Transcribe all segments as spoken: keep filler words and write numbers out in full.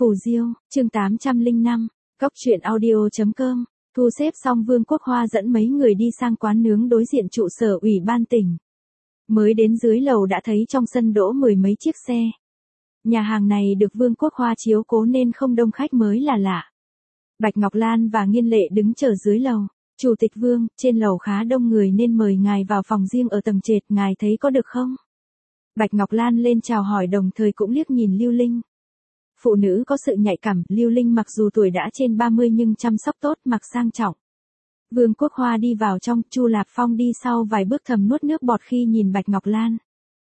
Phù Diêu, chương tám trăm lẻ năm, Cóc truyện audio chấm com. Thu xếp xong Vương Quốc Hoa dẫn mấy người đi sang quán nướng đối diện trụ sở ủy ban tỉnh. Mới đến dưới lầu đã thấy trong sân đỗ mười mấy chiếc xe. Nhà hàng này được Vương Quốc Hoa chiếu cố nên không đông khách mới là lạ. Bạch Ngọc Lan và Nghiên Lệ đứng chờ dưới lầu. Chủ tịch Vương, trên lầu khá đông người nên mời ngài vào phòng riêng ở tầng trệt, ngài thấy có được không? Bạch Ngọc Lan lên chào hỏi đồng thời cũng liếc nhìn Lưu Linh. Phụ nữ có sự nhạy cảm, Lưu Linh mặc dù tuổi đã trên ba mươi nhưng chăm sóc tốt, mặc sang trọng. Vương Quốc Hoa đi vào trong, Chu Lạp Phong đi sau vài bước thầm nuốt nước bọt khi nhìn Bạch Ngọc Lan.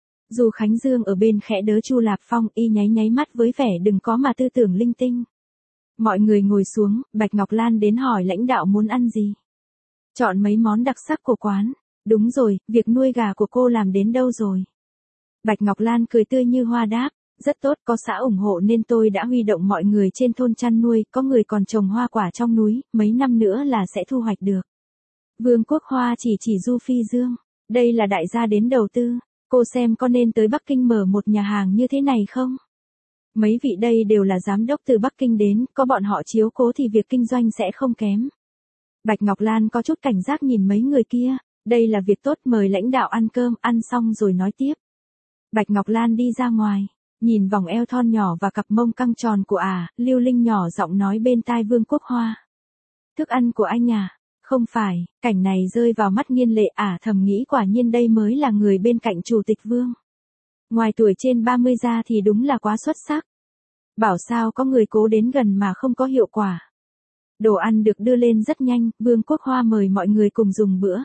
Dù Khánh Dương ở bên khẽ đỡ Chu Lạp Phong, y nháy nháy mắt với vẻ đừng có mà tư tưởng linh tinh. Mọi người ngồi xuống, Bạch Ngọc Lan đến hỏi lãnh đạo muốn ăn gì. Chọn mấy món đặc sắc của quán. Đúng rồi, việc nuôi gà của cô làm đến đâu rồi? Bạch Ngọc Lan cười tươi như hoa đáp. Rất tốt, có xã ủng hộ nên tôi đã huy động mọi người trên thôn chăn nuôi, có người còn trồng hoa quả trong núi, mấy năm nữa là sẽ thu hoạch được. Vương Quốc Hoa chỉ chỉ Du Phi Dương, đây là đại gia đến đầu tư, cô xem có nên tới Bắc Kinh mở một nhà hàng như thế này không? Mấy vị đây đều là giám đốc từ Bắc Kinh đến, có bọn họ chiếu cố thì việc kinh doanh sẽ không kém. Bạch Ngọc Lan có chút cảnh giác nhìn mấy người kia, đây là việc tốt, mời lãnh đạo ăn cơm, ăn xong rồi nói tiếp. Bạch Ngọc Lan đi ra ngoài. Nhìn vòng eo thon nhỏ và cặp mông căng tròn của ả, à, Lưu Linh nhỏ giọng nói bên tai Vương Quốc Hoa. Thức ăn của anh à? Không phải, cảnh này rơi vào mắt Nghiên Lệ, ả à, thầm nghĩ quả nhiên đây mới là người bên cạnh Chủ tịch Vương. Ngoài tuổi trên ba mươi ra thì đúng là quá xuất sắc. Bảo sao có người cố đến gần mà không có hiệu quả. Đồ ăn được đưa lên rất nhanh, Vương Quốc Hoa mời mọi người cùng dùng bữa.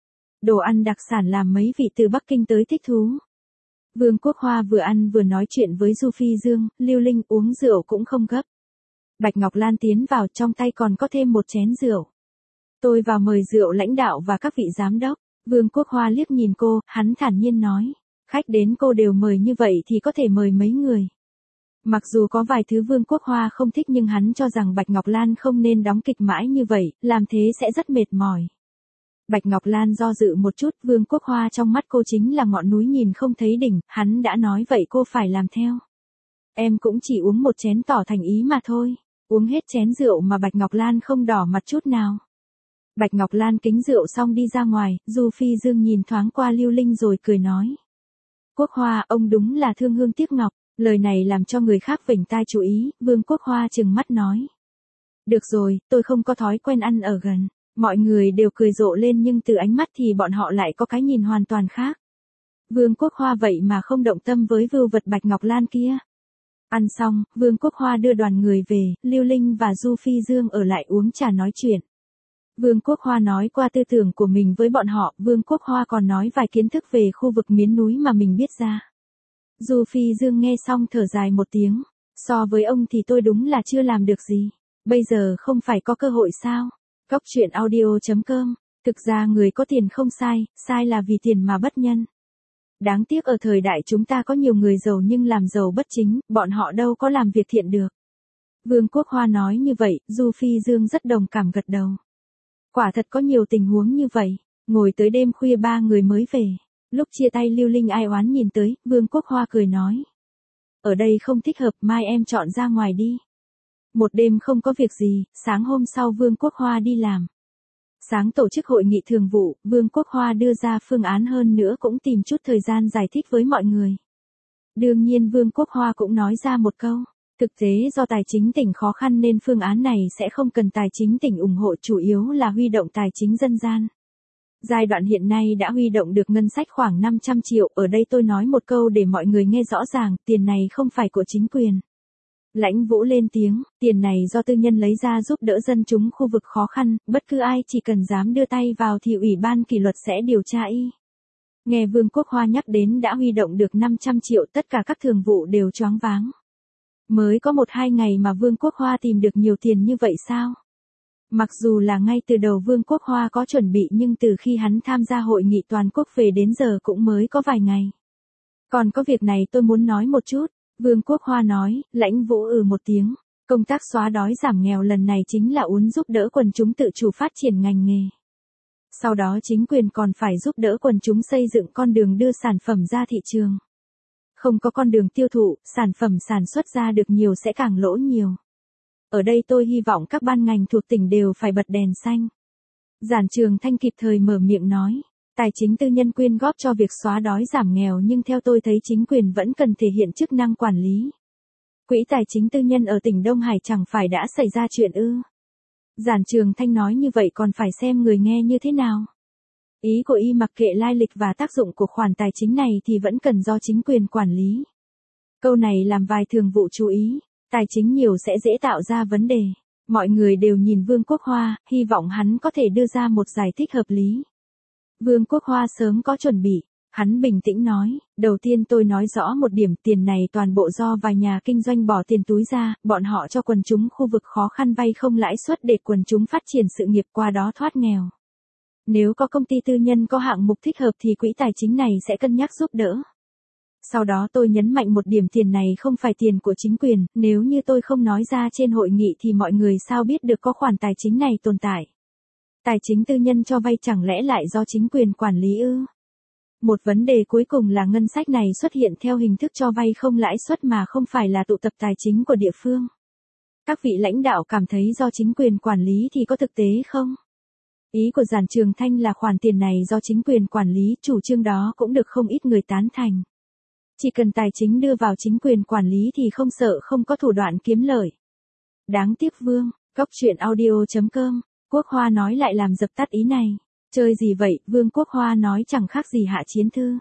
Đồ ăn đặc sản làm mấy vị từ Bắc Kinh tới thích thú. Vương Quốc Hoa vừa ăn vừa nói chuyện với Du Phi Dương, Lưu Linh uống rượu cũng không gấp. Bạch Ngọc Lan tiến vào, trong tay còn có thêm một chén rượu. Tôi vào mời rượu lãnh đạo và các vị giám đốc. Vương Quốc Hoa liếc nhìn cô, hắn thản nhiên nói. Khách đến cô đều mời như vậy thì có thể mời mấy người. Mặc dù có vài thứ Vương Quốc Hoa không thích nhưng hắn cho rằng Bạch Ngọc Lan không nên đóng kịch mãi như vậy, làm thế sẽ rất mệt mỏi. Bạch Ngọc Lan do dự một chút, Vương Quốc Hoa trong mắt cô chính là ngọn núi nhìn không thấy đỉnh, hắn đã nói vậy cô phải làm theo. Em cũng chỉ uống một chén tỏ thành ý mà thôi, uống hết chén rượu mà Bạch Ngọc Lan không đỏ mặt chút nào. Bạch Ngọc Lan kính rượu xong đi ra ngoài, Du Phi Dương nhìn thoáng qua Lưu Linh rồi cười nói. Quốc Hoa, ông đúng là thương hương tiếc ngọc, lời này làm cho người khác vểnh tai chú ý, Vương Quốc Hoa trừng mắt nói. Được rồi, tôi không có thói quen ăn ở gần. Mọi người đều cười rộ lên nhưng từ ánh mắt thì bọn họ lại có cái nhìn hoàn toàn khác. Vương Quốc Hoa vậy mà không động tâm với vưu vật Bạch Ngọc Lan kia. Ăn xong, Vương Quốc Hoa đưa đoàn người về, Lưu Linh và Du Phi Dương ở lại uống trà nói chuyện. Vương Quốc Hoa nói qua tư tưởng của mình với bọn họ, Vương Quốc Hoa còn nói vài kiến thức về khu vực miến núi mà mình biết ra. Du Phi Dương nghe xong thở dài một tiếng, so với ông thì tôi đúng là chưa làm được gì, bây giờ không phải có cơ hội sao? Cóc truyện audio chấm com. Thực ra người có tiền không sai, sai là vì tiền mà bất nhân. Đáng tiếc ở thời đại chúng ta có nhiều người giàu nhưng làm giàu bất chính, bọn họ đâu có làm việc thiện được. Vương Quốc Hoa nói như vậy, Du Phi Dương rất đồng cảm gật đầu. Quả thật có nhiều tình huống như vậy, ngồi tới đêm khuya ba người mới về. Lúc chia tay Lưu Linh ai oán nhìn tới, Vương Quốc Hoa cười nói. Ở đây không thích hợp, mai em chọn ra ngoài đi. Một đêm không có việc gì, sáng hôm sau Vương Quốc Hoa đi làm. Sáng tổ chức hội nghị thường vụ, Vương Quốc Hoa đưa ra phương án hơn nữa cũng tìm chút thời gian giải thích với mọi người. Đương nhiên Vương Quốc Hoa cũng nói ra một câu, thực tế do tài chính tỉnh khó khăn nên phương án này sẽ không cần tài chính tỉnh ủng hộ, chủ yếu là huy động tài chính dân gian. Giai đoạn hiện nay đã huy động được ngân sách khoảng năm trăm triệu, ở đây tôi nói một câu để mọi người nghe rõ ràng, tiền này không phải của chính quyền. Lãnh Vũ lên tiếng, tiền này do tư nhân lấy ra giúp đỡ dân chúng khu vực khó khăn, bất cứ ai chỉ cần dám đưa tay vào thì ủy ban kỷ luật sẽ điều tra y. Nghe Vương Quốc Hoa nhắc đến đã huy động được năm trăm triệu, tất cả các thường vụ đều choáng váng. Mới có một hai ngày mà Vương Quốc Hoa tìm được nhiều tiền như vậy sao? Mặc dù là ngay từ đầu Vương Quốc Hoa có chuẩn bị nhưng từ khi hắn tham gia hội nghị toàn quốc về đến giờ cũng mới có vài ngày. Còn có việc này tôi muốn nói một chút. Vương Quốc Hoa nói, Lãnh Vũ ừ một tiếng, công tác xóa đói giảm nghèo lần này chính là uốn giúp đỡ quần chúng tự chủ phát triển ngành nghề. Sau đó chính quyền còn phải giúp đỡ quần chúng xây dựng con đường đưa sản phẩm ra thị trường. Không có con đường tiêu thụ, sản phẩm sản xuất ra được nhiều sẽ càng lỗ nhiều. Ở đây tôi hy vọng các ban ngành thuộc tỉnh đều phải bật đèn xanh. Giản Trường Thanh kịp thời mở miệng nói, tài chính tư nhân quyên góp cho việc xóa đói giảm nghèo nhưng theo tôi thấy chính quyền vẫn cần thể hiện chức năng quản lý. Quỹ tài chính tư nhân ở tỉnh Đông Hải chẳng phải đã xảy ra chuyện ư? Giản Trường Thanh nói như vậy còn phải xem người nghe như thế nào. Ý của y mặc kệ lai lịch và tác dụng của khoản tài chính này thì vẫn cần do chính quyền quản lý. Câu này làm vài thường vụ chú ý, tài chính nhiều sẽ dễ tạo ra vấn đề. Mọi người đều nhìn Vương Quốc Hoa, hy vọng hắn có thể đưa ra một giải thích hợp lý. Vương Quốc Hoa sớm có chuẩn bị, hắn bình tĩnh nói, đầu tiên tôi nói rõ một điểm, tiền này toàn bộ do vài nhà kinh doanh bỏ tiền túi ra, bọn họ cho quần chúng khu vực khó khăn vay không lãi suất để quần chúng phát triển sự nghiệp qua đó thoát nghèo. Nếu có công ty tư nhân có hạng mục thích hợp thì quỹ tài chính này sẽ cân nhắc giúp đỡ. Sau đó tôi nhấn mạnh một điểm, tiền này không phải tiền của chính quyền, nếu như tôi không nói ra trên hội nghị thì mọi người sao biết được có khoản tài chính này tồn tại. Tài chính tư nhân cho vay chẳng lẽ lại do chính quyền quản lý ư? Một vấn đề cuối cùng là ngân sách này xuất hiện theo hình thức cho vay không lãi suất mà không phải là tụ tập tài chính của địa phương. Các vị lãnh đạo cảm thấy do chính quyền quản lý thì có thực tế không? Ý của Giản Trường Thanh là khoản tiền này do chính quyền quản lý, chủ trương đó cũng được không ít người tán thành. Chỉ cần tài chính đưa vào chính quyền quản lý thì không sợ không có thủ đoạn kiếm lợi. Đáng tiếc Vương, Cốc Truyện Audio chấm com, Quốc Hoa nói lại làm dập tắt ý này. Chơi gì vậy, Vương Quốc Hoa nói chẳng khác gì Hạ Chiến Thư.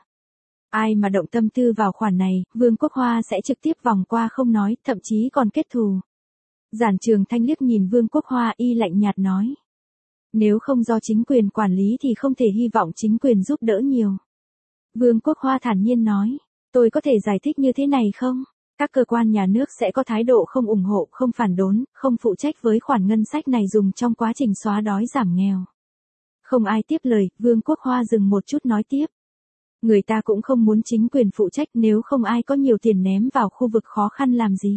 Ai mà động tâm tư vào khoản này, Vương Quốc Hoa sẽ trực tiếp vòng qua không nói, thậm chí còn kết thù. Giản Trường Thanh liếc nhìn Vương Quốc Hoa y lạnh nhạt nói. Nếu không do chính quyền quản lý thì không thể hy vọng chính quyền giúp đỡ nhiều. Vương Quốc Hoa thản nhiên nói, tôi có thể giải thích như thế này không? Các cơ quan nhà nước sẽ có thái độ không ủng hộ, không phản đốn, không phụ trách với khoản ngân sách này dùng trong quá trình xóa đói giảm nghèo. Không ai tiếp lời, Vương Quốc Hoa dừng một chút nói tiếp. Người ta cũng không muốn chính quyền phụ trách, nếu không ai có nhiều tiền ném vào khu vực khó khăn làm gì.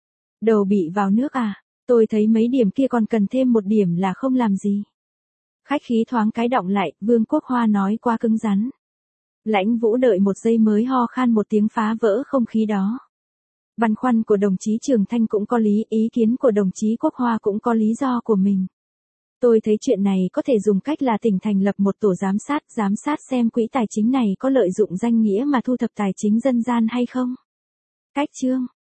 Đầu bị vào nước à, tôi thấy mấy điểm kia còn cần thêm một điểm là không làm gì. Khách khí thoáng cái động lại, Vương Quốc Hoa nói quá cứng rắn. Lãnh Vũ đợi một giây mới ho khan một tiếng phá vỡ không khí đó. Băn khoăn của đồng chí Trường Thanh cũng có lý, ý kiến của đồng chí Quốc Hoa cũng có lý do của mình. Tôi thấy chuyện này có thể dùng cách là tỉnh thành lập một tổ giám sát, giám sát xem quỹ tài chính này có lợi dụng danh nghĩa mà thu thập tài chính dân gian hay không. Cách chương